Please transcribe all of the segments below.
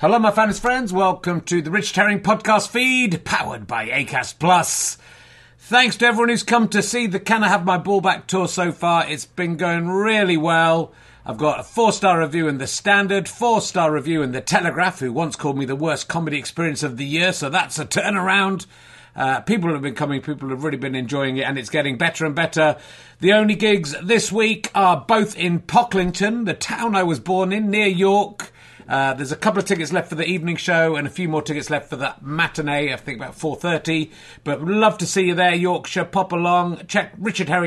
Hello, my fans, friends. Welcome to the Richard Herring podcast feed, powered by Acast Plus. Thanks to everyone who's come to see the Can I Have My Ball Back tour so far. It's been going really well. I've got a 4-star review in The Standard, 4-star review in The Telegraph, who once called me the worst comedy experience of the year, so that's a turnaround. People have been coming, people have really been enjoying it, and it's getting better and better. The only gigs this week are both in Pocklington, the town I was born in, near York. There's a couple of tickets left for the evening show and a few more tickets left for the matinee, I think about 4:30. But would love to see you there, Yorkshire. Pop along. Check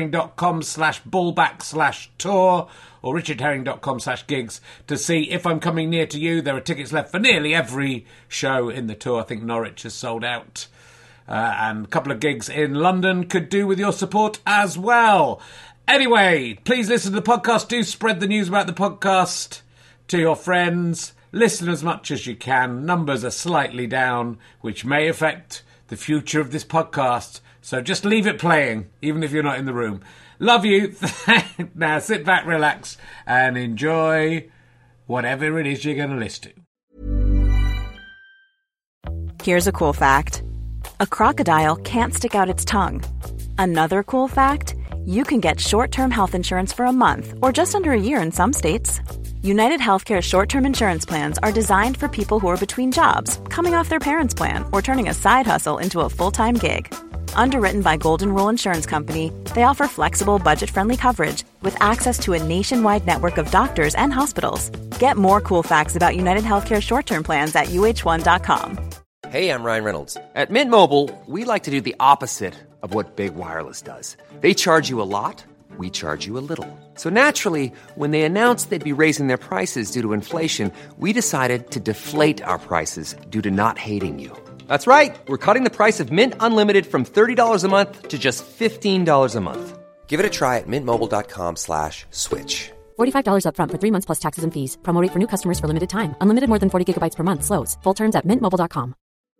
richardherring.com/ballback/tour or richardherring.com/gigs to see if I'm coming near to you. There are tickets left for nearly every show in the tour. I think Norwich has sold out. And a couple of gigs in London could do with your support as well. Anyway, please listen to the podcast. Do spread the news about the podcast to your friends. Listen as much as you can. Numbers are slightly down, which may affect the future of this podcast. So just leave it playing, even if you're not in the room. Love you. Now sit back, relax, and enjoy whatever it is you're going to listen to. Here's a cool fact. A crocodile can't stick out its tongue. Another cool fact, you can get short-term health insurance for a month or just under a year in some states. United Healthcare short-term insurance plans are designed for people who are between jobs, coming off their parents' plan, or turning a side hustle into a full-time gig. Underwritten by Golden Rule Insurance Company, they offer flexible, budget-friendly coverage with access to a nationwide network of doctors and hospitals. Get more cool facts about United Healthcare short-term plans at uh1.com. Hey, I'm Ryan Reynolds. At Mint Mobile, we like to do the opposite of what Big Wireless does. They charge you a lot. We charge you a little. So naturally, when they announced they'd be raising their prices due to inflation, we decided to deflate our prices due to not hating you. That's right. We're cutting the price of Mint Unlimited from $30 a month to just $15 a month. Give it a try at mintmobile.com/switch. $45 up front for 3 months plus taxes and fees. Promo rate for new customers for limited time. Unlimited more than 40 gigabytes per month. Slows full terms at mintmobile.com.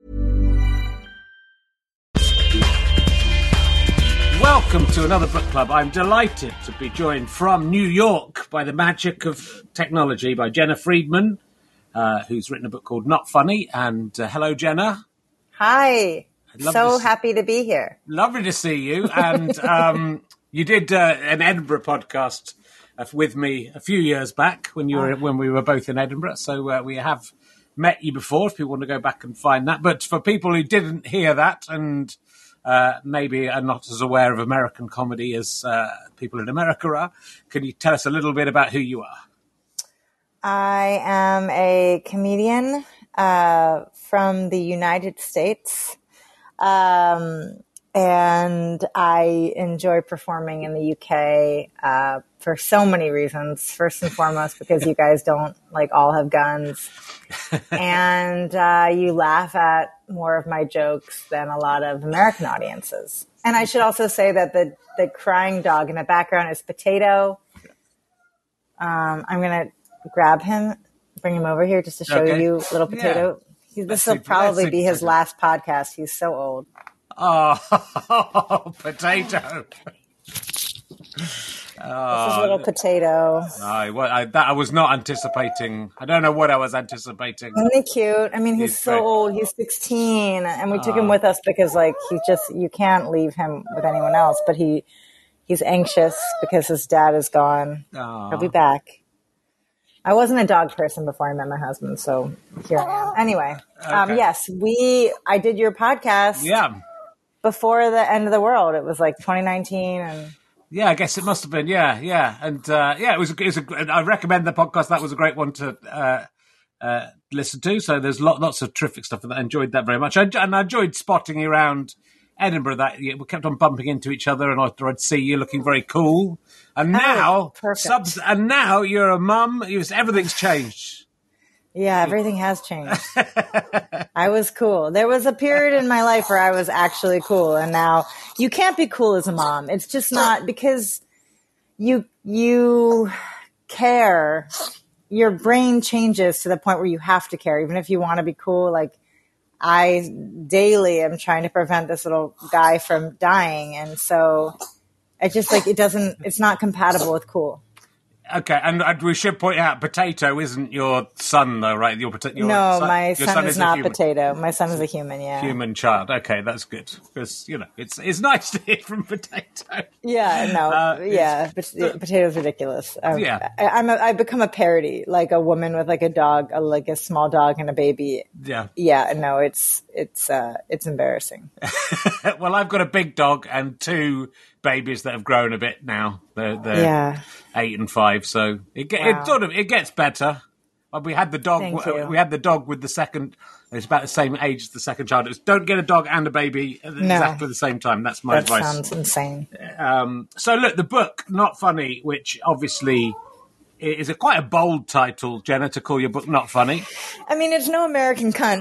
Welcome to another book club. I'm delighted to be joined from New York by the magic of technology by Jenna Friedman, who's written a book called Not Funny. And hello, Jenna. Hi. So happy to be here. Lovely to see you. And you did an Edinburgh podcast with me a few years back when we were both in Edinburgh. So we have met you before, if people want to go back and find that. But for people who didn't hear that and maybe are not as aware of American comedy as people in America are, can you tell us a little bit about who you are? I am a comedian from the United States, and I enjoy performing in the UK for so many reasons. First and foremost, because you guys don't all have guns, and you laugh at more of my jokes than a lot of American audiences. And I should also say that the crying dog in the background is Potato. I'm going to grab him, bring him over here just to show you little Potato. Yeah. This will probably be his last podcast. He's so old. Oh, Potato. This is little Potato. I was not anticipating. I don't know what I was anticipating. Isn't he cute? I mean, he's so old. He's 16, and we took him with us because, you can't leave him with anyone else. But he's anxious because his dad is gone. He'll be back. I wasn't a dog person before I met my husband, so here I am. Anyway, okay. Yes, I did your podcast. Yeah. Before the end of the world. It was 2019, and yeah, I guess it must have been. Yeah, and it was. I recommend the podcast. That was a great one to listen to. So there's lots of terrific stuff that I enjoyed that very much. And I enjoyed spotting you around Edinburgh. That we kept on bumping into each other, and I'd see you looking very cool. And now, now you're a mum. Everything's changed. Yeah, everything has changed. I was cool. There was a period in my life where I was actually cool, and now you can't be cool as a mom. It's just not, because you care. Your brain changes to the point where you have to care, even if you want to be cool. I daily am trying to prevent this little guy from dying, and so I just it's not compatible with cool. Okay, and we should point out, Potato isn't your son, though, right? Your No, son, my your son is not human, Potato. My son is a human, yeah. human child. Okay, that's good. Because, it's nice to hear from Potato. Yeah, no, Potato's ridiculous. Yeah. I've become a parody, like a woman with like a dog, like a small dog and a baby. Yeah. Yeah, no, it's embarrassing. Well, I've got a big dog and 2 babies that have grown a bit now. They're 8 and 5, so it gets better. We had the dog. We had the dog with the second. It's about the same age as the second child. Don't get a dog and a baby at exactly the same time. That's my advice. That sounds insane. So look, the book Not Funny, which obviously is quite a bold title, Jenna, to call your book Not Funny. I mean, it's no American cunt.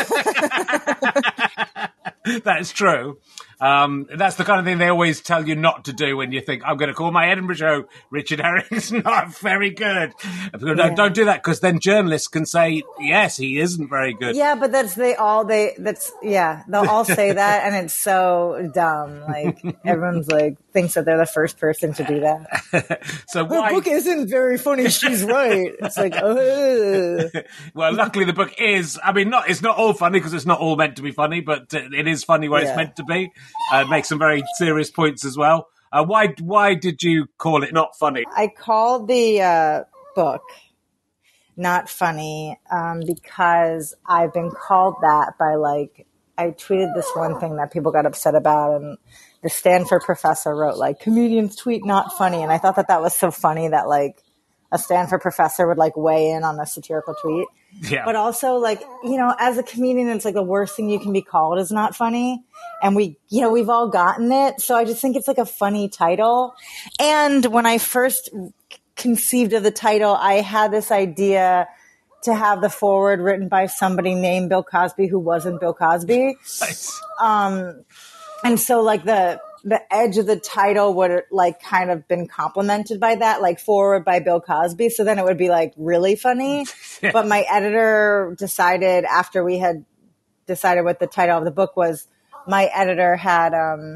That's true. That's the kind of thing they always tell you not to do when you think, I'm going to call my Edinburgh show Richard Herring's not very good. Don't do that, because then journalists can say, yes, he isn't very good. Yeah, but they'll all say that, and it's so dumb. Like, everyone's like, thinks that they're the first person to do that. So the book isn't very funny, she's right. It's like, Well, luckily the book is, it's not all funny, because it's not all meant to be funny, but it is funny where it's meant to be. Make some very serious points as well. Why did you call it Not Funny? I called the book Not Funny because I've been called that by, like, I tweeted this one thing that people got upset about, and the Stanford professor wrote, like, comedians tweet not funny. And I thought that was so funny that, like, a Stanford professor would, like, weigh in on a satirical tweet. Yeah. But also, like, as a comedian, it's like the worst thing you can be called is not funny. And we've all gotten it. So I just think it's like a funny title. And when I first conceived of the title, I had this idea to have the foreword written by somebody named Bill Cosby who wasn't Bill Cosby. Nice. And so, like, the edge of the title would, like, kind of been complemented by that, like, forward by Bill Cosby. So then it would be, like, really funny. Yeah. But my editor decided, after we had decided what the title of the book was, my editor had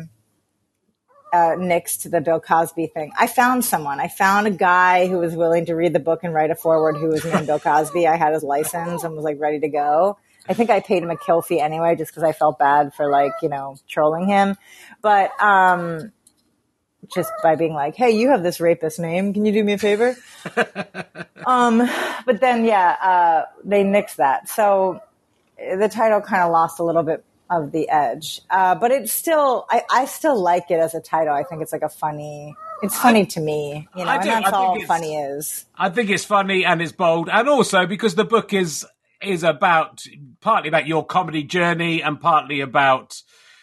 nixed the Bill Cosby thing. I found a guy who was willing to read the book and write a foreword who was named Bill Cosby. I had his license and was, like, ready to go. I think I paid him a kill fee anyway, just because I felt bad for, like, trolling him. But just by being like, hey, you have this rapist name. Can you do me a favor? But then, they nixed that. So the title kind of lost a little bit of the edge. But it's still, I still like it as a title. I think it's like it's funny to me, and that's all funny is. I think it's funny and it's bold. And also because the book is partly about your comedy journey and partly about,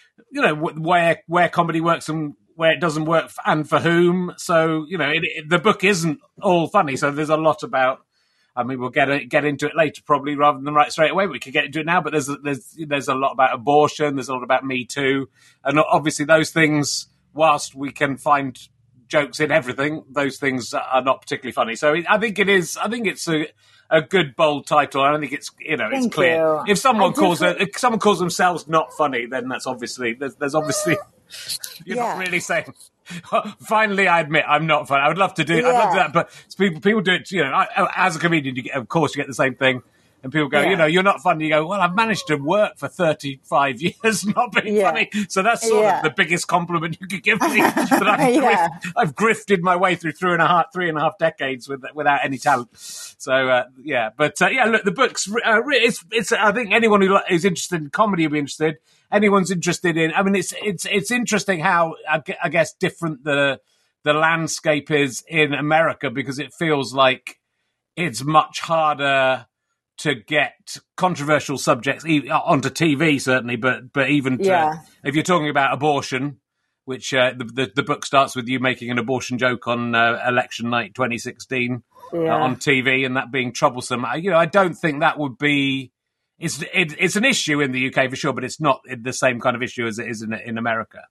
where comedy works and where it doesn't work and for whom. So, the book isn't all funny. So there's a lot about, we'll get into it later probably rather than right straight away. We could get into it now, but there's a lot about abortion. There's a lot about Me Too. And obviously those things, whilst we can find jokes in everything, those things are not particularly funny. So I think it's a good bold title. I don't think it's it's clear. You. If someone calls themselves Not Funny, then that's obviously there's obviously you're not really saying. Finally, I admit I'm not funny. I would love to do. I'd love to do that, but people do it. As a comedian, of course, you get the same thing. And people go, you're not funny. You go, well, I've managed to work for 35 years not being funny. So that's sort of the biggest compliment you could give me. That I've grifted my way through three and a half decades without any talent. So, But, look, the book's, it's. I think anyone who is interested in comedy will be interested. Anyone's interested in, it's interesting how, I guess, different the landscape is in America, because it feels like it's much harder to get controversial subjects onto TV, certainly, but even if you're talking about abortion, which the book starts with you making an abortion joke on election night 2016 on TV, and that being troublesome. I don't think that would be. It's an issue in the UK for sure, but it's not the same kind of issue as it is in America.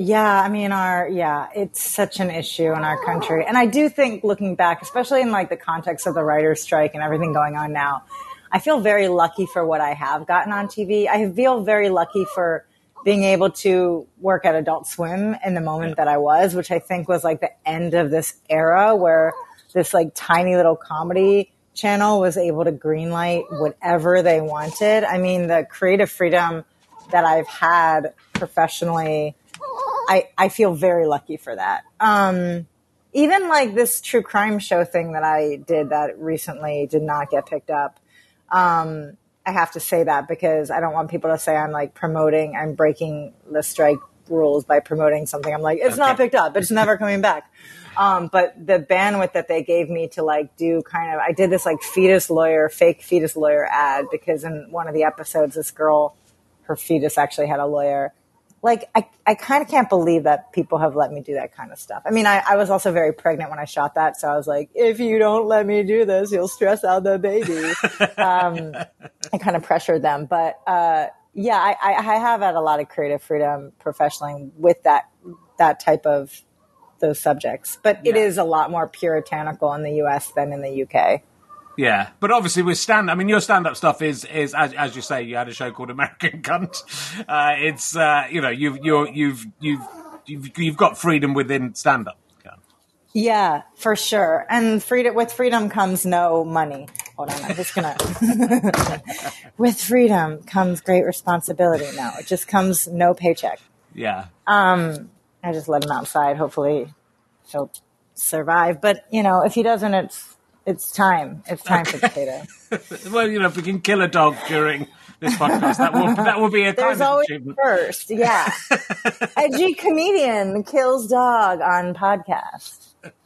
Yeah, it's such an issue in our country, and I do think, looking back, especially in like the context of the writer's strike and everything going on now, I feel very lucky for what I have gotten on TV. I feel very lucky for being able to work at Adult Swim in the moment that I was, which I think was like the end of this era where this like tiny little comedy channel was able to greenlight whatever they wanted. I mean, the creative freedom that I've had professionally, I feel very lucky for that. Even like this true crime show thing that I did that recently did not get picked up. I have to say that because I don't want people to say I'm breaking the strike rules by promoting something. I'm like, it's not picked up. It's never coming back. But the bandwidth that they gave me to like do I did this like fake fetus lawyer ad because in one of the episodes, this girl, her fetus actually had a lawyer. Like, I kind of can't believe that people have let me do that kind of stuff. I mean, I was also very pregnant when I shot that. So I was like, if you don't let me do this, you'll stress out the baby. I kind of pressured them. But, yeah, I have had a lot of creative freedom professionally with that type of those subjects. But it is a lot more puritanical in the US than in the UK. Yeah, but obviously with your stand-up stuff is as you say, you had a show called American Cunt. It's you've got freedom within stand-up. Yeah, for sure. And with freedom comes no money. Hold on, I'm just gonna. With freedom comes great responsibility. No, it just comes no paycheck. Yeah. I just let him outside. Hopefully, he'll survive. But if he doesn't, it's time. It's time for Potato. Well, if we can kill a dog during this podcast, that will be a There's kind of always achievement. first, yeah. Edgy comedian kills dog on podcast.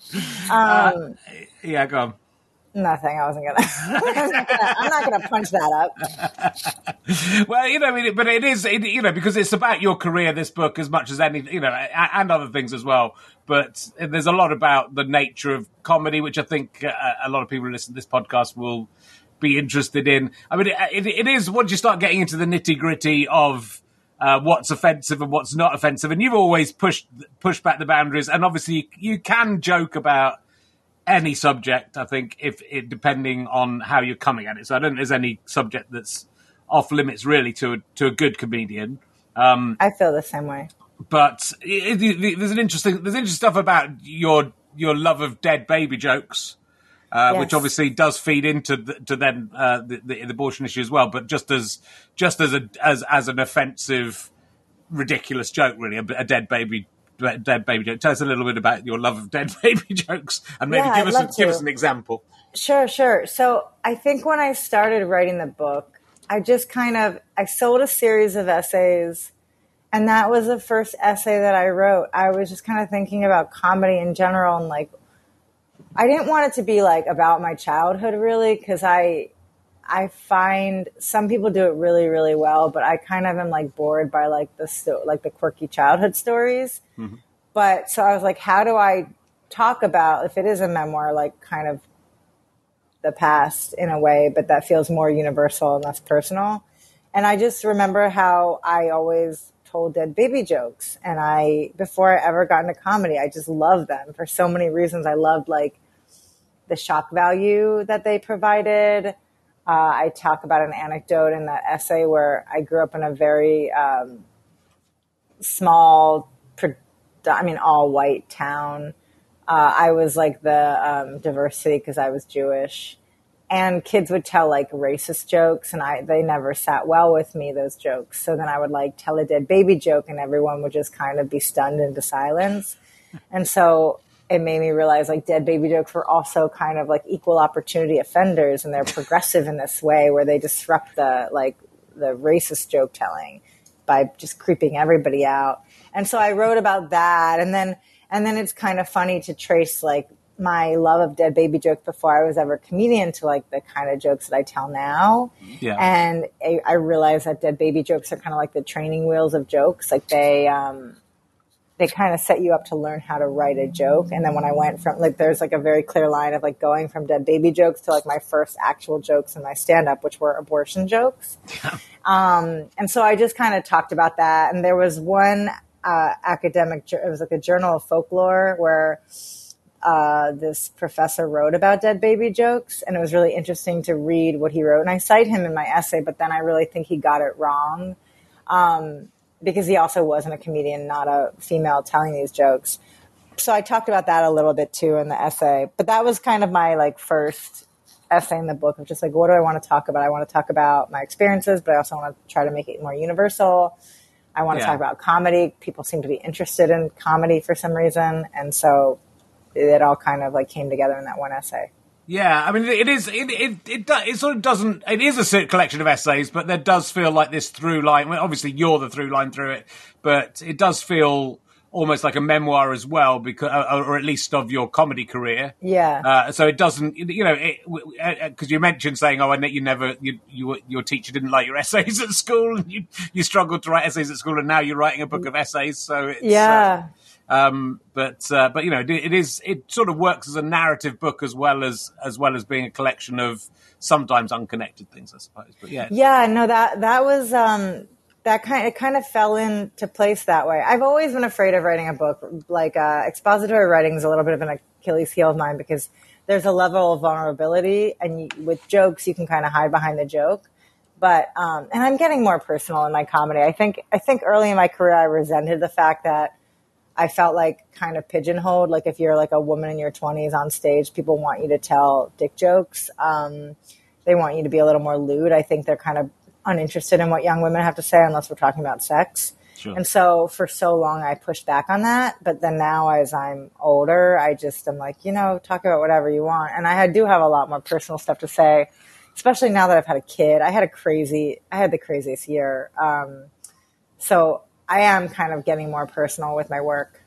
Yeah, go on. Nothing. I wasn't gonna. I'm not gonna punch that up. Well, but it is, because it's about your career. This book, as much as any, and other things as well. But there's a lot about the nature of comedy, which I think a lot of people who listen to this podcast will be interested in. I mean, it is once you start getting into the nitty gritty of what's offensive and what's not offensive, and you've always pushed back the boundaries. And obviously, you can joke about any subject, I think, if it depending on how you're coming at it. So I don't think there's any subject that's off limits really to a good comedian. I feel the same way. But there's interesting stuff about your love of dead baby jokes, Yes. which obviously does feed into the abortion issue as well. But just as an offensive, ridiculous joke, really, a dead baby joke. Tell us a little bit about your love of dead baby jokes, and maybe give us an example. Sure. So I think when I started writing the book, I sold a series of essays, and that was the first essay that I wrote. I was just kind of thinking about comedy in general, and like, I didn't want it to be like about my childhood really, because I find some people do it really, really well, but I kind of am like bored by like the quirky childhood stories. Mm-hmm. But so I was like, how do I talk about, if it is a memoir, like kind of the past in a way, but that feels more universal and less personal. And I just remember how I always told dead baby jokes. And before I ever got into comedy, I just loved them for so many reasons. I loved like the shock value that they provided. I talk about an anecdote in that essay where I grew up in a very small, all white town. I was like the diversity because I was Jewish, and kids would tell like racist jokes, and they never sat well with me, those jokes. So then I would like tell a dead baby joke, and everyone would just kind of be stunned into silence. And so it made me realize like dead baby jokes were also kind of like equal opportunity offenders, and they're progressive in this way where they disrupt the racist joke telling by just creeping everybody out. And so I wrote about that. And then it's kind of funny to trace like my love of dead baby jokes before I was ever a comedian to like the kind of jokes that I tell now. Yeah. And I realized that dead baby jokes are kind of like the training wheels of jokes. Like they kind of set you up to learn how to write a joke. And then when I went from like, there's like a very clear line of like going from dead baby jokes to like my first actual jokes in my stand-up, which were abortion jokes. And so I just kind of talked about that. And there was one academic, it was like a journal of folklore where this professor wrote about dead baby jokes. And it was really interesting to read what he wrote. And I cite him in my essay, but then I really think he got it wrong. Because he also wasn't a comedian, not a female telling these jokes. so I talked about that a little bit too in the essay, but that was kind of my like first essay in the book of just like, what do I want to talk about? I want to talk about my experiences, but I also want to try to make it more universal. I want to talk about comedy. People seem to be interested in comedy for some reason. And so it all kind of like came together in that one essay. Yeah, I mean, it sort of doesn't, it is a collection of essays, but there does feel like this through line. Well, obviously you're the through line through it, but it does feel almost like a memoir as well, because, or at least of your comedy career. Yeah. So it doesn't, you know, because you mentioned saying, oh, and that your teacher didn't like your essays at school, and you struggled to write essays at school, and now you're writing a book of essays. So it's, but you know, it sort of works as a narrative book as well as being a collection of sometimes unconnected things, I suppose. But that was it kind of fell into place that way. I've always been afraid of writing a book. Like expository writing is a little bit of an Achilles heel of mine because there's a level of vulnerability, and with jokes you can kind of hide behind the joke. But and I'm getting more personal in my comedy. I think early in my career I resented the fact that I felt like kind of pigeonholed. Like if you're like a woman in your 20s on stage, people want you to tell dick jokes. They want you to be a little more lewd. I think they're kind of uninterested in what young women have to say unless we're talking about sex. Sure. And so for so long I pushed back on that. But then now as I'm older, I'm like, you know, talk about whatever you want. And I do have a lot more personal stuff to say, especially now that I've had a kid. I had the craziest year. So I am kind of getting more personal with my work.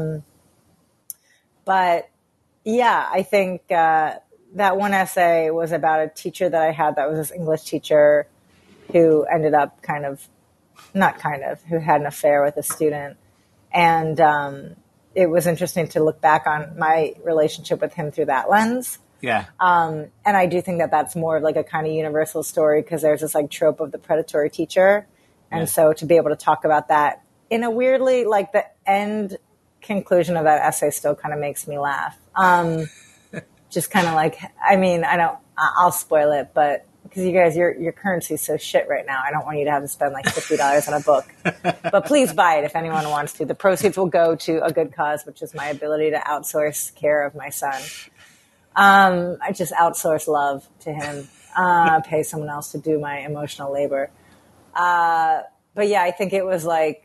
But yeah, I think that one essay was about a teacher that I had that was this English teacher who ended up who had an affair with a student. And it was interesting to look back on my relationship with him through that lens. Yeah. And I do think that that's more of like a kind of universal story because there's this like trope of the predatory teacher. And so to be able to talk about that in a weirdly, like the end conclusion of that essay still kind of makes me laugh. Just kind of like, I mean, I'll spoil it, but because you guys, your currency is so shit right now. I don't want you to have to spend like $50 on a book, but please buy it if anyone wants to. The proceeds will go to a good cause, which is my ability to outsource care of my son. I just outsource love to him, pay someone else to do my emotional labor. But yeah, I think it was like,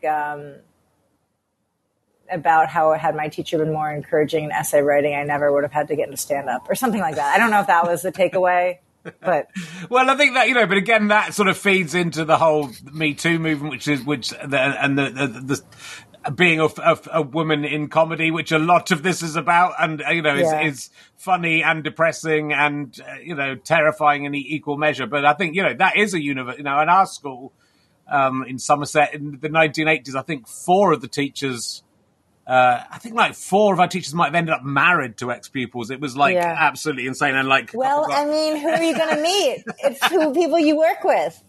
about how had my teacher been more encouraging in essay writing, I never would have had to get into stand up or something like that. I don't know if that was the takeaway. But well, I think that, you know, but again, that sort of feeds into the whole Me Too movement, the being a woman in comedy, which a lot of this is about, and you know, is funny and depressing and you know, terrifying in equal measure. But I think, you know, that is a universe. You know, in our school in Somerset in the 1980s, I think four of our teachers might have ended up married to ex-pupils. It was like absolutely insane. And like, well, I mean, who are you going to meet? It's who people you work with.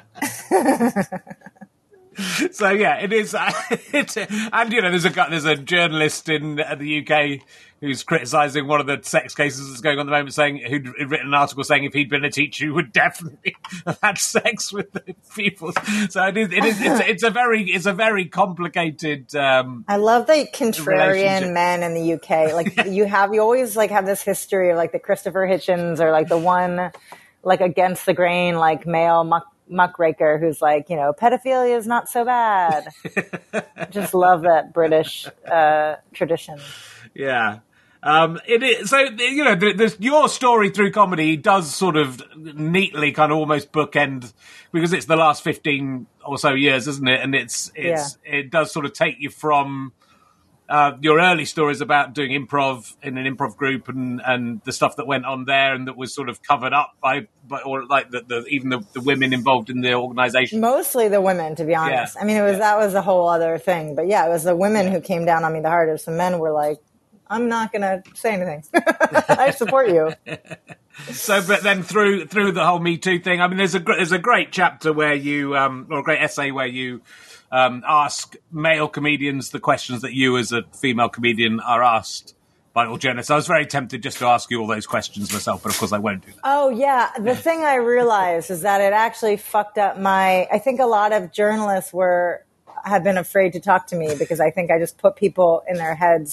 So yeah, it is. And you know, there's a journalist in the UK who's criticising one of the sex cases that's going on at the moment, who'd written an article saying if he'd been a teacher, he would definitely have had sex with the pupils. So it's a very complicated. I love the contrarian men in the UK. Like you always like have this history of like the Christopher Hitchens or like the one like against the grain like male muckraker who's like, you know, pedophilia is not so bad. Just love that British tradition. Yeah. It is, so, you know, your story through comedy does sort of neatly kind of almost bookend, because it's the last 15 or so years, isn't it? And it does sort of take you from your early stories about doing improv in an improv group and the stuff that went on there and that was sort of covered up by or like even the women involved in the organization. Mostly the women, to be honest. Yeah. I mean, that was a whole other thing. But yeah, it was the women who came down on me the hardest. The men were like, I'm not going to say anything. I support you. So, but then through the whole Me Too thing, I mean, there's a great chapter where you, or a great essay where you ask male comedians the questions that you as a female comedian are asked by all journalists. I was very tempted just to ask you all those questions myself, but of course I won't do that. Oh, yeah. The thing I realized is that it actually fucked up I think a lot of journalists have been afraid to talk to me because I think I just put people in their heads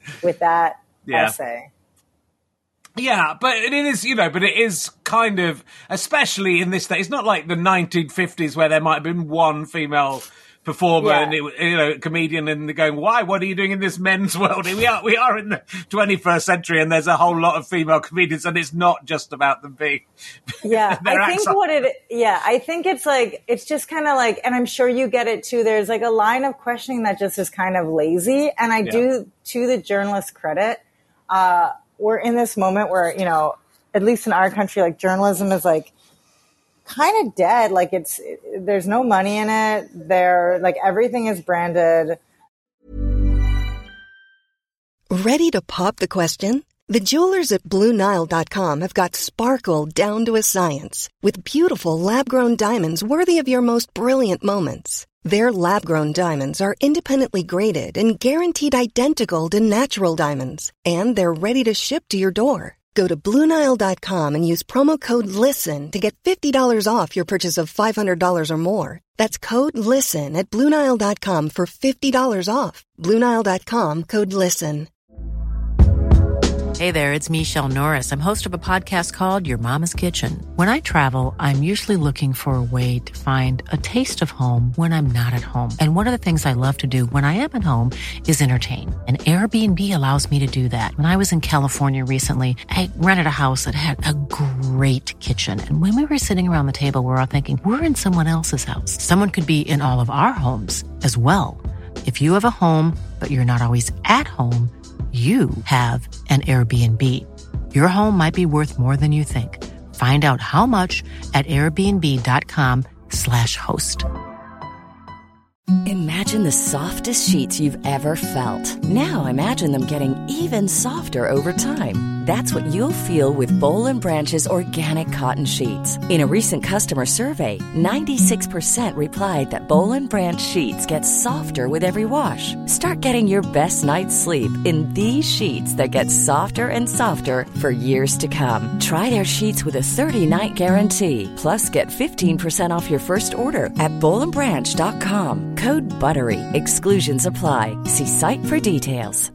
with that Yeah. essay. Yeah, but it is, but it is kind of, especially in this day, it's not like the 1950s where there might have been one female performer and comedian, and they're going, why? What are you doing in this men's world? We are in the 21st century, and there's a whole lot of female comedians, and it's not just about them being. Yeah, I think it's like, it's just kind of like, and I'm sure you get it too. There's like a line of questioning that just is kind of lazy, and I do, to the journalist's credit, we're in this moment where, at least in our country, like journalism is like kind of dead. Like there's no money in it. Like everything is branded. Ready to pop the question? The jewelers at BlueNile.com have got sparkle down to a science with beautiful lab-grown diamonds worthy of your most brilliant moments. Their lab-grown diamonds are independently graded and guaranteed identical to natural diamonds, and they're ready to ship to your door. Go to BlueNile.com and use promo code LISTEN to get $50 off your purchase of $500 or more. That's code LISTEN at BlueNile.com for $50 off. BlueNile.com, code LISTEN. Hey there, it's Michelle Norris. I'm host of a podcast called Your Mama's Kitchen. When I travel, I'm usually looking for a way to find a taste of home when I'm not at home. And one of the things I love to do when I am at home is entertain. And Airbnb allows me to do that. When I was in California recently, I rented a house that had a great kitchen. And when we were sitting around the table, we were all thinking, we're in someone else's house. Someone could be in all of our homes as well. If you have a home, but you're not always at home, you have an Airbnb. Your home might be worth more than you think. Find out how much at airbnb.com/host. Imagine the softest sheets you've ever felt. Now imagine them getting even softer over time. That's what you'll feel with Boll & Branch's organic cotton sheets. In a recent customer survey, 96% replied that Boll & Branch sheets get softer with every wash. Start getting your best night's sleep in these sheets that get softer and softer for years to come. Try their sheets with a 30-night guarantee. Plus, get 15% off your first order at bollandbranch.com. Code BUTTERY. Exclusions apply. See site for details.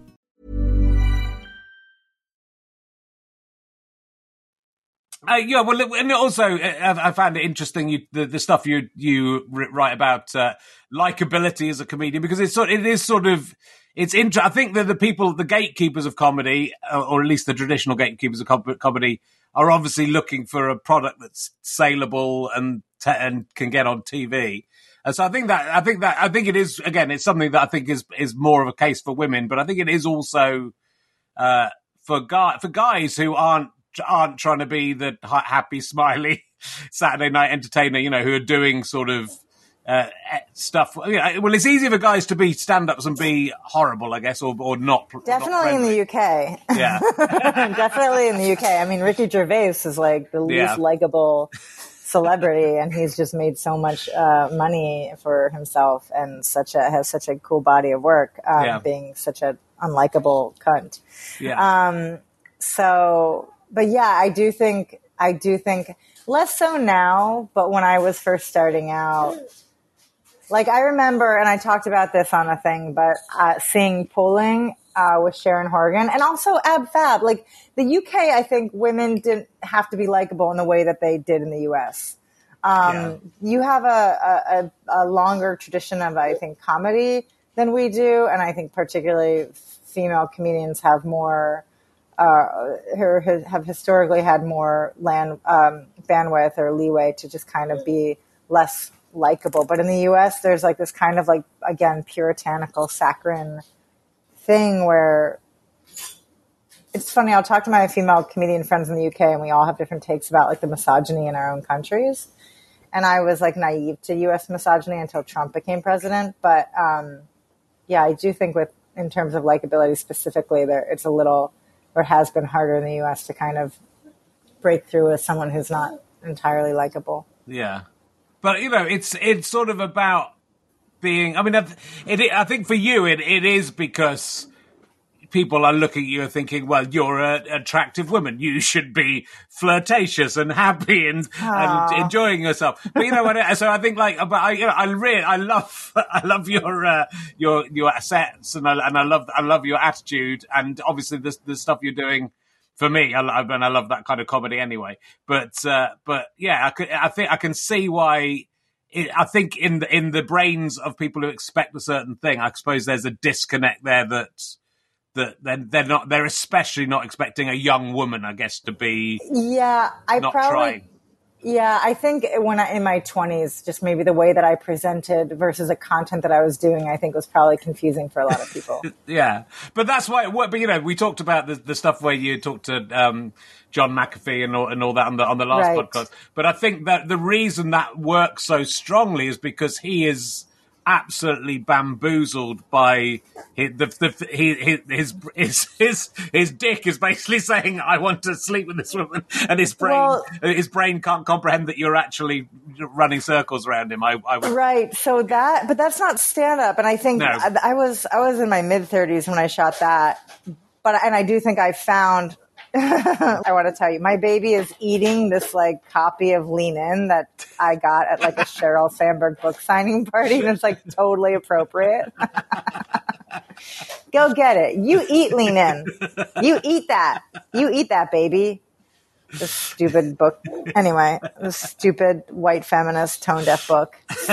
And also I found it interesting the stuff you write about likability as a comedian, because it's interesting. I think that the gatekeepers of comedy, or at least the traditional gatekeepers of comedy, are obviously looking for a product that's saleable and can get on TV. And so I think it is, again, it's something that I think is more of a case for women, but I think it is also for guys who aren't trying to be the happy, smiley Saturday night entertainer, who are doing sort of stuff. Well, it's easy for guys to be stand-ups and be horrible, I guess, or not. Definitely in the UK. Yeah. Definitely in the UK. I mean, Ricky Gervais is like the least likable celebrity, and he's just made so much money for himself and has such a cool body of work, being such an unlikable cunt. Yeah. But yeah, I do think less so now, but when I was first starting out, like I remember, and I talked about this on a thing, but seeing polling with Sharon Horgan and also Ab Fab, like the UK, I think women didn't have to be likable in the way that they did in the US. You have a longer tradition of, I think, comedy than we do, and I think particularly female comedians have more. Have historically had more bandwidth or leeway to just kind of be less likable. But in the U.S., there's like this kind of like, again, puritanical, saccharine thing where it's funny. I'll talk to my female comedian friends in the UK, and we all have different takes about like the misogyny in our own countries. And I was like naive to U.S. misogyny until Trump became president. But yeah, I do think in terms of likability specifically, it's a little, or has been harder in the U.S. to kind of break through as someone who's not entirely likable. Yeah. But, it's sort of about being, I mean, I think for you, it is because people are looking at you and thinking, well, you're an attractive woman. You should be flirtatious and happy and enjoying yourself. But you know what? So I think like, but I love your assets and I love your attitude and obviously the stuff you're doing. For me, I love that kind of comedy anyway. But yeah, I think I can see why. I think in the brains of people who expect a certain thing, I suppose there's a disconnect there that they're especially not expecting a young woman, I guess, to be trying. Yeah, I think when in my 20s, just maybe the way that I presented versus the content that I was doing, I think was probably confusing for a lot of people. Yeah, but that's why. But we talked about the stuff where you talked to John McAfee and all that on the last podcast. But I think that the reason that works so strongly is because he is absolutely bamboozled by his dick is basically saying, I want to sleep with this woman, and his brain can't comprehend that you're actually running circles around him. Right. So but that's not stand up. And I think I was in my mid 30s when I shot that, and I do think I found, I want to tell you, my baby is eating this like copy of Lean In that I got at like a Sheryl Sandberg book signing party, and it's like totally appropriate. Go get it. You eat Lean In. You eat that. You eat that, baby. This stupid book. Anyway, this stupid white feminist tone deaf book.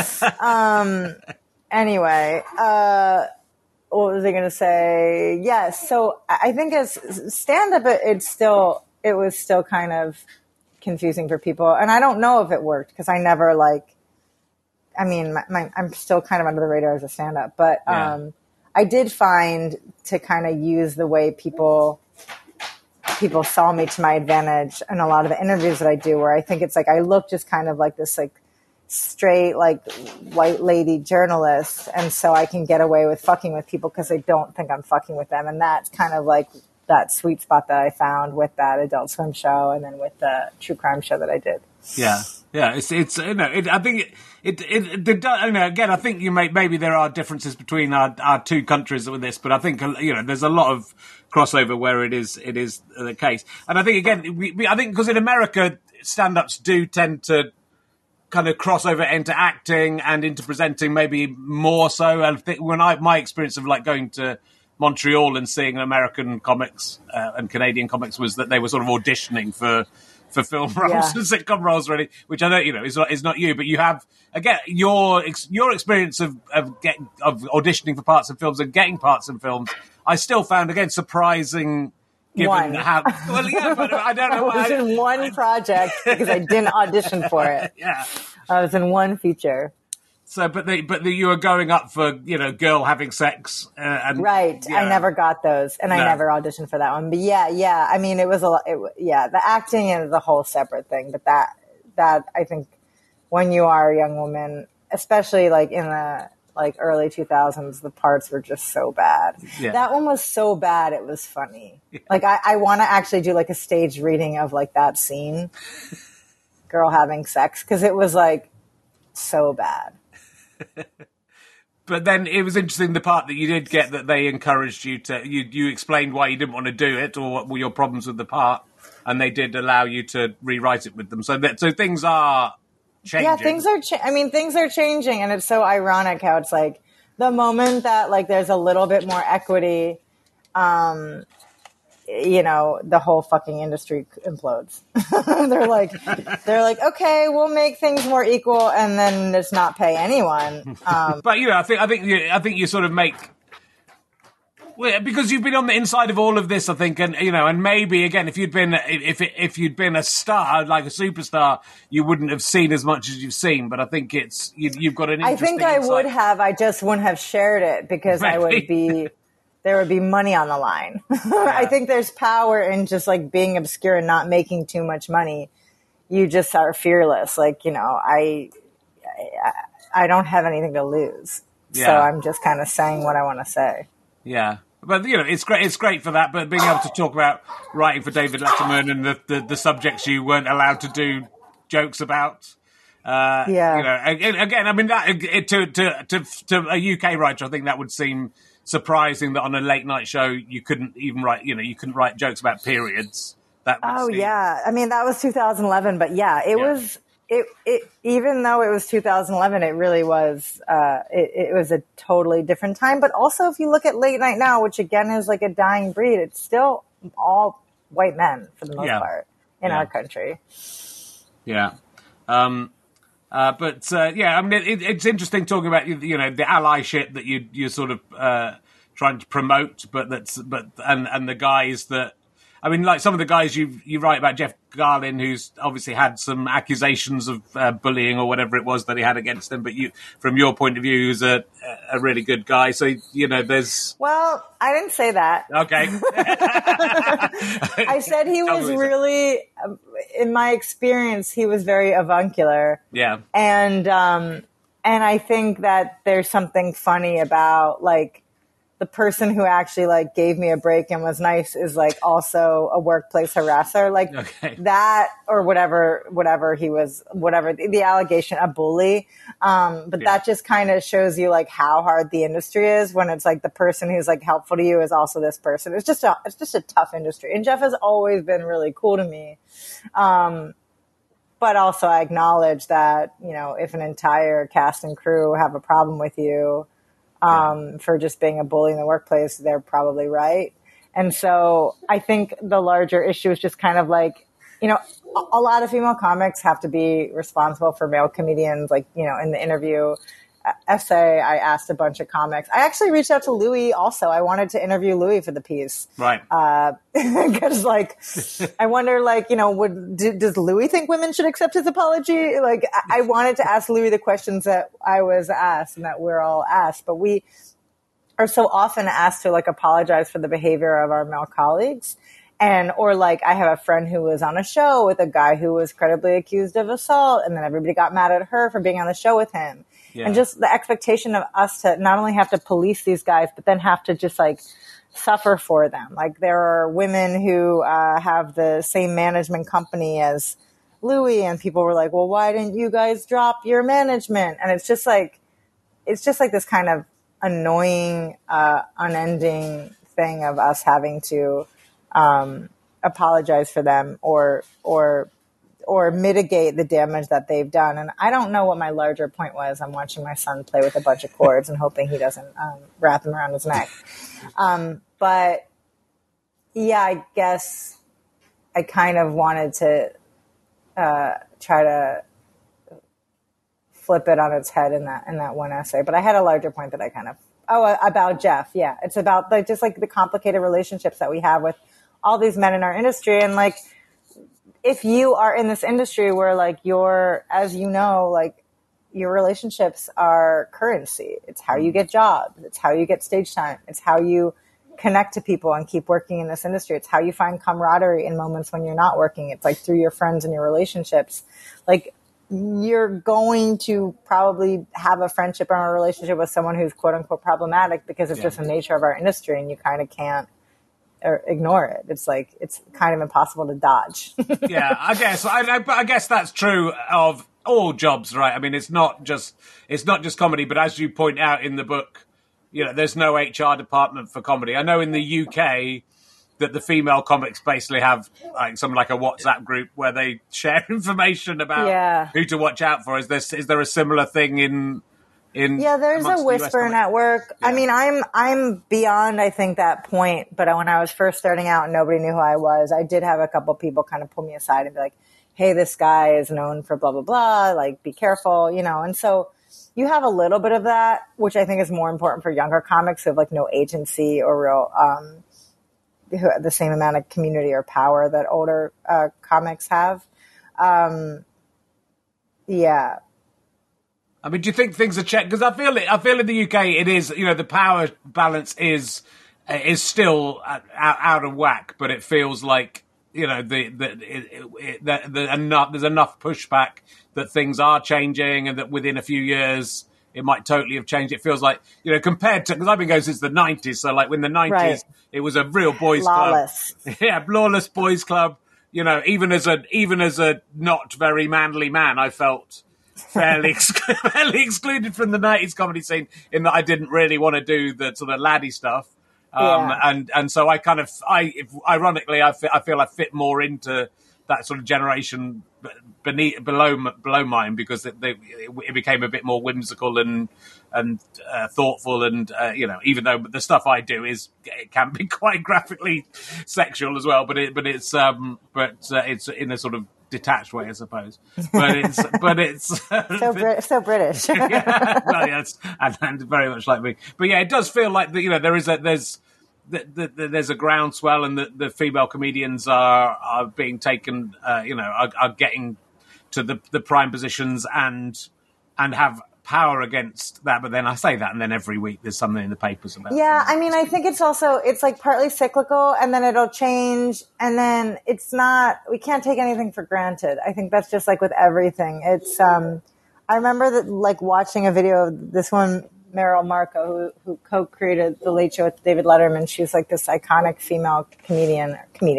Anyway, what was I going to say? Yes. So I think as stand-up, it was still kind of confusing for people. And I don't know if it worked because I never I'm still kind of under the radar as a stand-up. But I did find to kind of use the way people saw me to my advantage in a lot of the interviews that I do, where I think it's like I look just kind of like this like straight like white lady journalist, and so I can get away with fucking with people because they don't think I'm fucking with them. And that's kind of like that sweet spot that I found with that Adult Swim show and then with the true crime show that I did. Yeah. It's I think again, I think maybe there are differences between our two countries with this, but I think there's a lot of crossover where it is the case. And I think again, I think because in America stand-ups do tend to kind of cross over into acting and into presenting maybe more so. I think my experience of like going to Montreal and seeing American comics and Canadian comics was that they were sort of auditioning for film roles and sitcom roles, really, which I know is not you, but you have again your experience of auditioning for parts in films and getting parts in films. I still found again surprising. Given how well, yeah, but I don't know. I was in one project because I didn't audition for it. Yeah, I was in one feature. So, but you were going up for girl having sex, and right. I never got those, and I never auditioned for that one. But yeah. I mean, it was the acting is a whole separate thing. But that I think when you are a young woman, especially like in the like early 2000s, the parts were just so bad. Yeah. That one was so bad it was funny. Yeah. Like I want to actually do like a stage reading of like that scene, girl having sex, because it was like so bad. But then it was interesting the part that you did get that they encouraged you to you explained why you didn't want to do it or what were your problems with the part, and they did allow you to rewrite it with them. So things are changing. Yeah, things are changing, and it's so ironic how it's like the moment that like there's a little bit more equity, the whole fucking industry implodes. they're like, okay, we'll make things more equal, and then just not pay anyone. But I think you sort of make. Well, because you've been on the inside of all of this, I think, and maybe again, if you'd been a star, like a superstar, you wouldn't have seen as much as you've seen. But I think you've got an interesting. I would have. I just wouldn't have shared it because maybe. There would be money on the line. Yeah. I think there's power in just like being obscure and not making too much money. You just are fearless. Like, I don't have anything to lose. Yeah. So I'm just kind of saying what I want to say. Yeah. But, it's great. It's great for that. But being able to talk about writing for David Letterman and the subjects you weren't allowed to do jokes about. Again, I mean, that to a UK writer, I think that would seem surprising that on a late night show you couldn't even write, you couldn't write jokes about periods. That yeah. I mean, that was 2011, but it was, even though it was 2011, it really was, it was a totally different time. But also if you look at late night now, which again is like a dying breed, it's still all white men for the most part in our country. Yeah. I mean, it's interesting talking about, the ally shit that you're sort of, trying to promote, and the guys that, I mean, like some of the guys you write about, Jeff Garlin, who's obviously had some accusations of bullying or whatever it was that he had against him. But from your point of view, he's a really good guy. So, there's... Well, I didn't say that. Okay. I said he was really, in my experience, he was very avuncular. Yeah. And I think that there's something funny about, like, the person who actually like gave me a break and was nice is like also a workplace harasser, like that or whatever he was, whatever the allegation, a bully. But that just kind of shows you like how hard the industry is when it's like the person who's like helpful to you is also this person. It's just a tough industry. And Jeff has always been really cool to me. But also I acknowledge that, if an entire cast and crew have a problem with you, for just being a bully in the workplace, they're probably right. And so I think the larger issue is just kind of like, a lot of female comics have to be responsible for male comedians. Like, in the interview essay, I asked a bunch of comics. I actually reached out to Louis also. I wanted to interview Louis for the piece. Right. Because I wonder, does Louis think women should accept his apology? Like, I wanted to ask Louis the questions that I was asked and that we're all asked, but we are so often asked to like apologize for the behavior of our male colleagues. Or like I have a friend who was on a show with a guy who was credibly accused of assault, and then everybody got mad at her for being on the show with him. Yeah. And just the expectation of us to not only have to police these guys, but then have to just like suffer for them. Like there are women who have the same management company as Louis, and people were like, well, why didn't you guys drop your management? And it's just like this kind of annoying, unending thing of us having to apologize for them or mitigate the damage that they've done. And I don't know what my larger point was. I'm watching my son play with a bunch of cords and hoping he doesn't wrap them around his neck. But yeah, I guess I kind of wanted to try to flip it on its head in that one essay. But I had a larger point that I kind of about Jeff. Yeah, it's about just like the complicated relationships that we have with all these men in our industry. And like, if you are in this industry where like as you know, like your relationships are currency. It's how you get jobs. It's how you get stage time. It's how you connect to people and keep working in this industry. It's how you find camaraderie in moments when you're not working. It's like through your friends and your relationships. Like you're going to probably have a friendship or a relationship with someone who's quote unquote problematic because it's just the nature of our industry and you kind of can't ignore it. It's like, it's kind of impossible to dodge. Yeah, I guess. I guess that's true of all jobs, right? I mean, it's not just comedy, but as you point out in the book, there's no HR department for comedy. I know in the UK that the female comics basically have like something like a WhatsApp group where they share information about who to watch out for. Is there a similar thing in there's a whisper network. Yeah. I mean, I'm beyond, I think, that point. But when I was first starting out and nobody knew who I was, I did have a couple people kind of pull me aside and be like, hey, this guy is known for blah, blah, blah. Like, be careful, And so you have a little bit of that, which I think is more important for younger comics who have like no agency or real, who have the same amount of community or power that older comics have. Yeah. I mean, do you think things are checked? Because I feel in the UK it is, the power balance is still out of whack, but it feels like, there's enough pushback that things are changing and that within a few years it might totally have changed. It feels like, compared to, because I've been going since the 90s. So like when the 90s, It was a real boys lawless club. Yeah, lawless boys club. Even as a not very manly man, I felt fairly excluded from the 90s comedy scene in that I didn't really want to do the sort of laddie stuff. And so I kind of, ironically, I feel I fit more into that sort of generation below mine, because it became a bit more whimsical and thoughtful, and even though the stuff I do it can be quite graphically sexual as well, but it's in a sort of detached way, I suppose. But it's so British. Yeah, well, yes, and very much like me. But yeah, it does feel like there's a groundswell, and the female comedians are being taken, are getting to the prime positions and have power against that. But then I say that, and then every week there's something in the papers about it. Yeah, I mean, I think it's like partly cyclical, and then it'll change, and then we can't take anything for granted. I think that's just like with everything. It's, I remember that, like, watching a video of this one, Meryl Marco, who co-created The Late Show with David Letterman. She was like this iconic female comedian.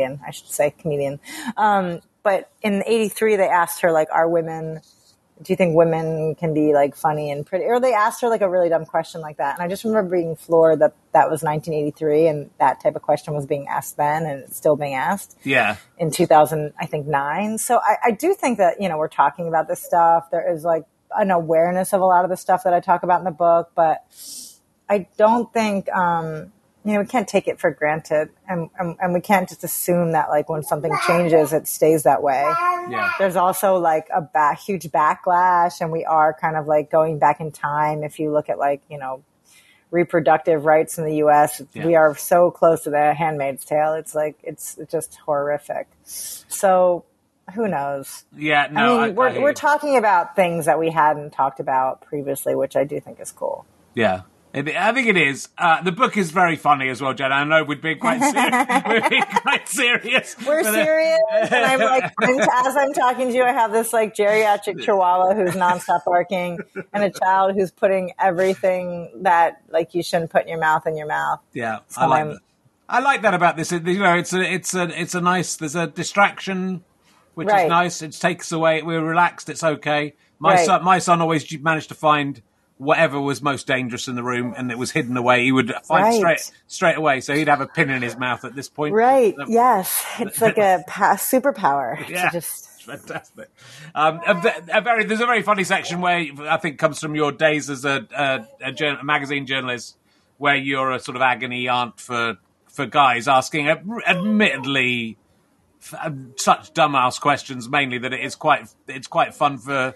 But in '83, they asked her, like, do you think women can be, like, funny and pretty? Or they asked her, like, a really dumb question like that. And I just remember being floored that was 1983, and that type of question was being asked then, and it's still being asked. Yeah. In 2009. So I do think that, we're talking about this stuff. There is, like, an awareness of a lot of the stuff that I talk about in the book, but I don't think, we can't take it for granted, and we can't just assume that, like, when something changes, it stays that way. Yeah. There's also, like, a huge backlash, and we are kind of, like, going back in time. If you look at, like, reproductive rights in the U.S., we are so close to the Handmaid's Tale. It's like, it's just horrific. So who knows? Yeah, no. I mean, we're talking about things that we hadn't talked about previously, which I do think is cool. Yeah. I think it is. The book is very funny as well, Jen. I know we're being quite serious. We're serious. And I'm like, as I'm talking to you, I have this, like, geriatric chihuahua who's nonstop barking, and a child who's putting everything that, like, you shouldn't put in your mouth. Yeah, so I like that about this. It's a nice. There's a distraction, which is nice. It takes away. We're relaxed. It's okay. My son always managed to find whatever was most dangerous in the room, and it was hidden away. He would find straight away. So he'd have a pin in his mouth at this point. Right. Yes. It's like a superpower. Yeah. Fantastic. There's a very funny section where I think comes from your days as a magazine journalist, where you're a sort of agony aunt for guys asking admittedly such dumbass questions, mainly that it's quite fun for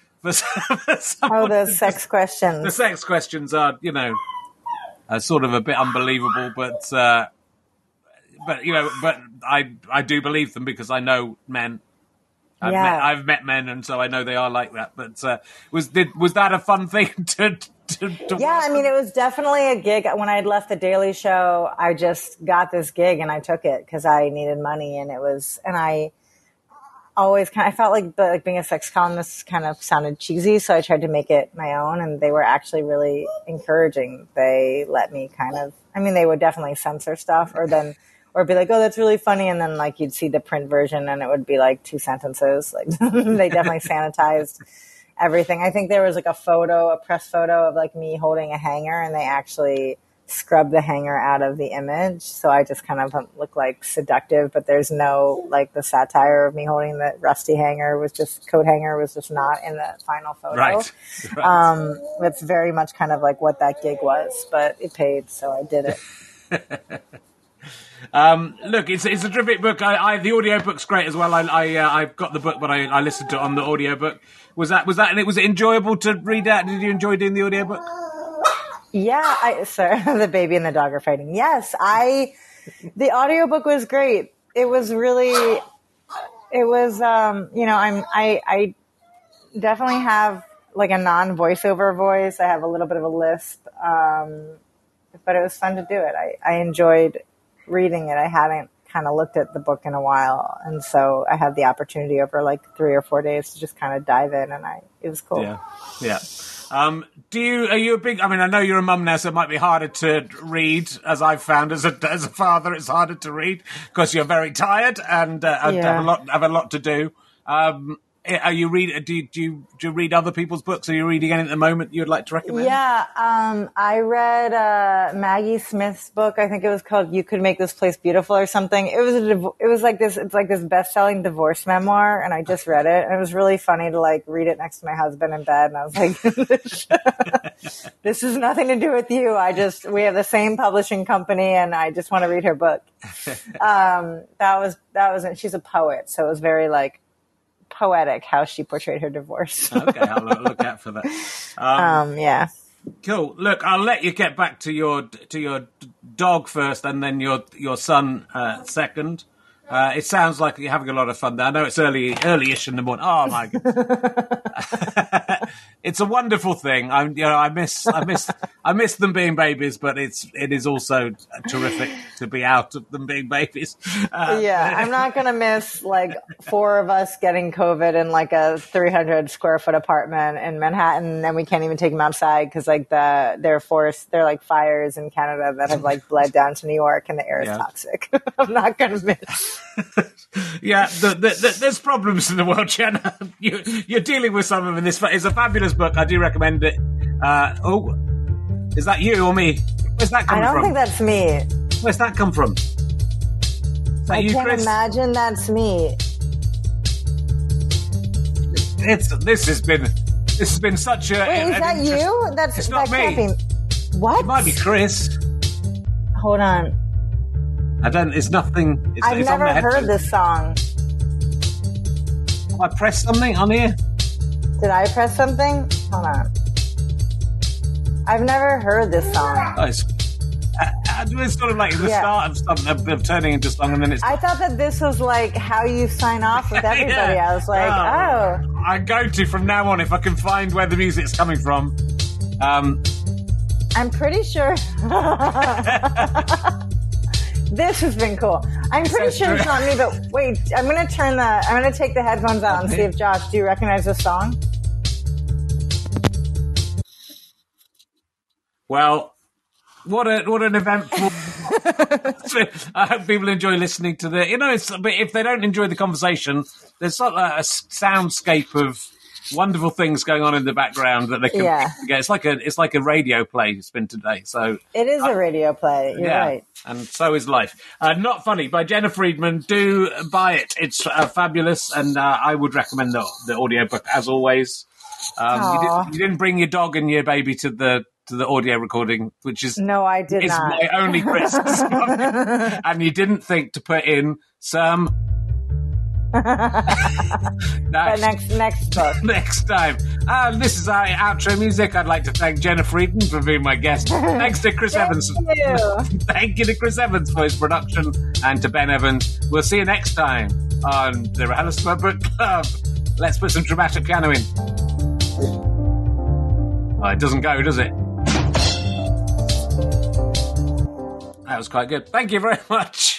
the sex questions. The sex questions are, sort of a bit unbelievable, but I do believe them because I know men. I've met men, and so I know they are like that. But was that a fun thing to Yeah, I mean, it was definitely a gig. When I had left the Daily Show, I just got this gig and I took it because I needed money, and I always I felt like being a sex columnist kind of sounded cheesy, so I tried to make it my own, and they were actually really encouraging. They let me they would definitely censor stuff or be like, oh, that's really funny, and then, like, you'd see the print version and it would be like 2 sentences. Like, they definitely sanitized everything. I think there was, like, a press photo of, like, me holding a hanger, and they actually scrub the hanger out of the image, so I just kind of look like seductive, but there's no, like, the satire of me holding the rusty coat hanger was just not in the final photo. Right. It's very much kind of like what that gig was, but it paid, so I did it. Look, it's a terrific book. The audiobook's great as well. I've got the book, but I listened to it on the audiobook. Was that and was it enjoyable to read out? Did you enjoy doing the audiobook? Yeah, the baby and the dog are fighting. Yes, the audiobook was great. I definitely have, like, a non-voiceover voice. I have a little bit of a lisp, but it was fun to do it. I enjoyed reading it. I hadn't kind of looked at the book in a while, and so I had the opportunity over, like, 3 or 4 days to just kind of dive in, and it was cool. Yeah. Are you a big? I mean, I know you're a mum now, so it might be harder to read. As I've found, as a father, it's harder to read because you're very tired and have a lot to do. Are you do you read other people's books? Are you reading any at the moment you'd like to recommend? Yeah, I read Maggie Smith's book. I think it was called "You Could Make This Place Beautiful" or something. It was like this. It's like this best-selling divorce memoir, and I just read it. And it was really funny to like read it next to my husband in bed. And I was like, "This has nothing to do with you. We have the same publishing company, and I just want to read her book." That was. She's a poet, so it was very like poetic how she portrayed her divorce. Okay, I'll look out for that. Yeah. Cool. Look, I'll let you get back to your dog first, and then your son second. It sounds like you're having a lot of fun there. I know it's early-ish in the morning. Oh my goodness. It's a wonderful thing. I miss them being babies, but it is also terrific to be out of them being babies. Yeah, I'm not going to miss like 4 of us getting COVID in like a 300 square foot apartment in Manhattan, and we can't even take them outside because like they're like fires in Canada that have like bled down to New York, and the air is toxic. I'm not going to miss. Yeah, there's problems in the world, Jenna. You're dealing with some of them in this. It's a fabulous book. I do recommend it. Is that you or me? Where's that come from? I don't think that's me. Where's that come from? I can't imagine that's me. This has been such a. Wait, is that you? It's not me. Can't be. What? It might be Chris. Hold on. It's nothing. I've never heard this song. I pressed something on here? Did I press something? Hold on. I've never heard this song. Oh, it's sort of like the start of something of turning into song, and then it's. I thought that this was like how you sign off with everybody. Yeah. I was like, oh. I'm going to from now on if I can find where the music's coming from. I'm pretty sure. This has been cool. I'm pretty sure it's not me, but wait, I'm going to take the headphones out and see if Josh, do you recognize this song? Well, what an eventful. I hope people enjoy listening to but if they don't enjoy the conversation, there's sort of a soundscape of wonderful things going on in the background that they can get. It's like a radio play it's been today. So it is a radio play. You're right. And so is life. Not Funny by Jenna Friedman. Do buy it. It's fabulous, and I would recommend the audiobook as always. You didn't bring your dog and your baby to the audio recording, which is no, I did not. My only criticism. And you didn't think to put in some. But next book. Next time. This is our outro music. I'd like to thank Jenna Friedman for being my guest. Thanks to Chris Evans. Thank you to Chris Evans for his production, and to Ben Evans. We'll see you next time on the RHLSTP Book Club. Let's put some dramatic piano in. Oh, it doesn't go, does it? That was quite good. Thank you very much.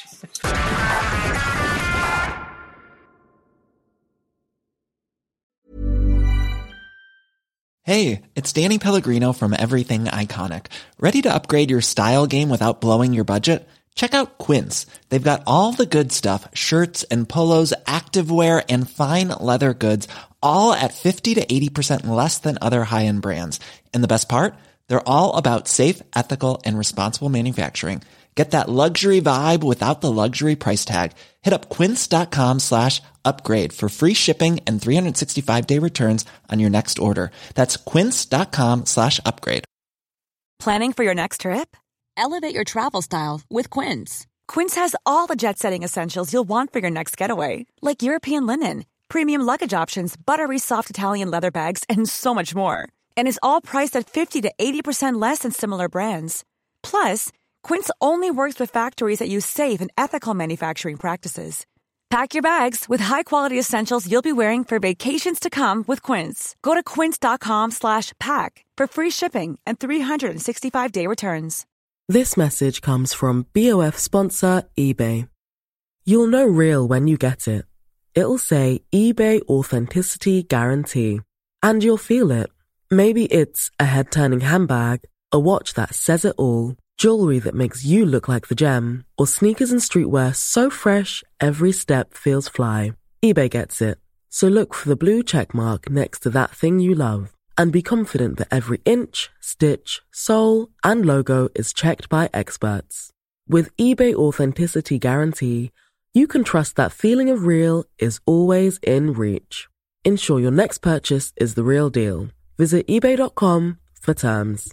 Hey, it's Danny Pellegrino from Everything Iconic. Ready to upgrade your style game without blowing your budget? Check out Quince. They've got all the good stuff, shirts and polos, activewear, and fine leather goods, all at 50 to 80% less than other high-end brands. And the best part? They're all about safe, ethical, and responsible manufacturing. Get that luxury vibe without the luxury price tag. Hit up quince.com/upgrade for free shipping and 365-day returns on your next order. That's quince.com/upgrade. Planning for your next trip? Elevate your travel style with Quince. Quince has all the jet-setting essentials you'll want for your next getaway, like European linen, premium luggage options, buttery soft Italian leather bags, and so much more. And is all priced at 50 to 80% less than similar brands. Plus, Quince only works with factories that use safe and ethical manufacturing practices. Pack your bags with high-quality essentials you'll be wearing for vacations to come with Quince. Go to quince.com/pack for free shipping and 365-day returns. This message comes from BOF sponsor eBay. You'll know real when you get it. It'll say eBay Authenticity Guarantee. And you'll feel it. Maybe it's a head-turning handbag, a watch that says it all, jewelry that makes you look like the gem, or sneakers and streetwear so fresh every step feels fly. eBay gets it. So look for the blue check mark next to that thing you love and be confident that every inch, stitch, sole, and logo is checked by experts. With eBay Authenticity Guarantee, you can trust that feeling of real is always in reach. Ensure your next purchase is the real deal. Visit ebay.com for terms.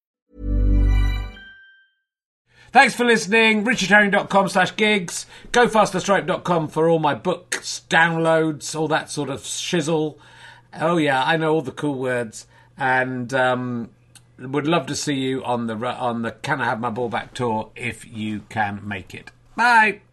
Thanks for listening. richardherring.com/gigs. GoFasterStripe.com for all my books, downloads, all that sort of shizzle. Oh yeah, I know all the cool words. And would love to see you on the Can I Have My Ball Back tour if you can make it. Bye.